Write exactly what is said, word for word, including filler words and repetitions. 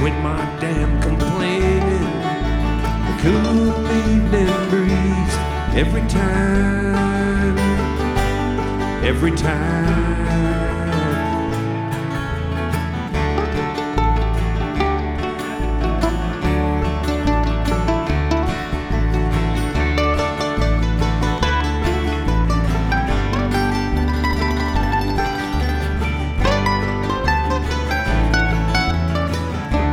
quit my damn complaining. The cool evening breeze every time, every time.